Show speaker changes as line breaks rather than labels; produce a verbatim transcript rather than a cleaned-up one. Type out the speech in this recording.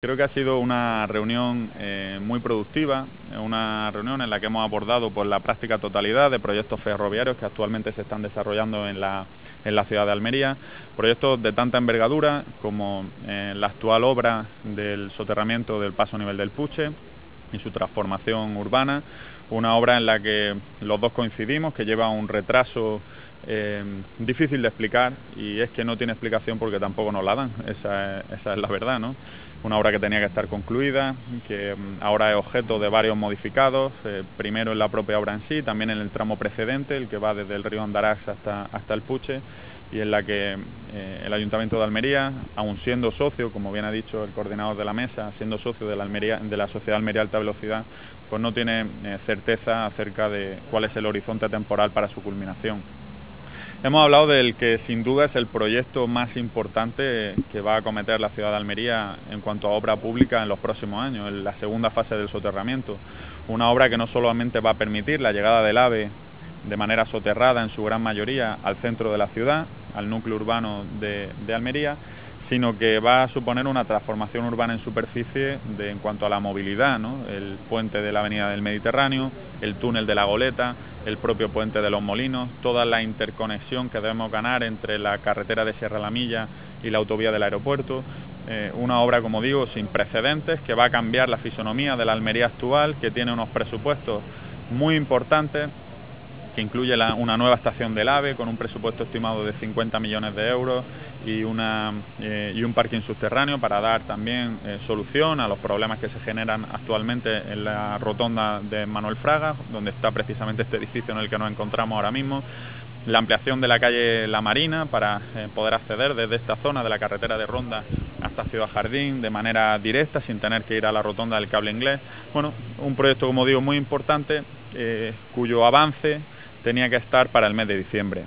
Creo que ha sido una reunión eh, muy productiva, una reunión en la que hemos abordado pues, la práctica totalidad de proyectos ferroviarios que actualmente se están desarrollando en la, en la ciudad de Almería, proyectos de tanta envergadura como eh, la actual obra del soterramiento del paso a nivel del Puche y su transformación urbana, una obra en la que los dos coincidimos, que lleva un retraso eh, difícil de explicar, y es que no tiene explicación porque tampoco nos la dan, esa es, esa es la verdad, ¿no? Una obra que tenía que estar concluida, que ahora es objeto de varios modificados, eh, primero en la propia obra en sí, también en el tramo precedente, el que va desde el río Andarax hasta, hasta el Puche, y en la que eh, el Ayuntamiento de Almería, aun siendo socio, como bien ha dicho el coordinador de la mesa, siendo socio de la, Almería, de la Sociedad Almería Alta Velocidad, pues no tiene eh, certeza acerca de cuál es el horizonte temporal para su culminación. Hemos hablado del que sin duda es el proyecto más importante que va a acometer la ciudad de Almería en cuanto a obra pública en los próximos años, en la segunda fase del soterramiento. Una obra que no solamente va a permitir la llegada del AVE de manera soterrada en su gran mayoría al centro de la ciudad, al núcleo urbano de, de Almería, sino que va a suponer una transformación urbana en superficie de, en cuanto a la movilidad, ¿no? El puente de la Avenida del Mediterráneo, el túnel de la Goleta, el propio puente de los Molinos, toda la interconexión que debemos ganar entre la carretera de Sierra La Milla y la autovía del aeropuerto. Eh, una obra, como digo, sin precedentes, que va a cambiar la fisonomía de la Almería actual, que tiene unos presupuestos muy importantes, que incluye la, una nueva estación del AVE con un presupuesto estimado de cincuenta millones de euros y, una, eh, y un parking subterráneo para dar también eh, solución a los problemas que se generan actualmente en la rotonda de Manuel Fraga, donde está precisamente este edificio en el que nos encontramos ahora mismo. La ampliación de la calle La Marina para eh, poder acceder desde esta zona de la carretera de Ronda hasta Ciudad Jardín de manera directa, sin tener que ir a la rotonda del Cable Inglés. Bueno, un proyecto, como digo, muy importante, eh, cuyo avance tenía que estar para el mes de diciembre.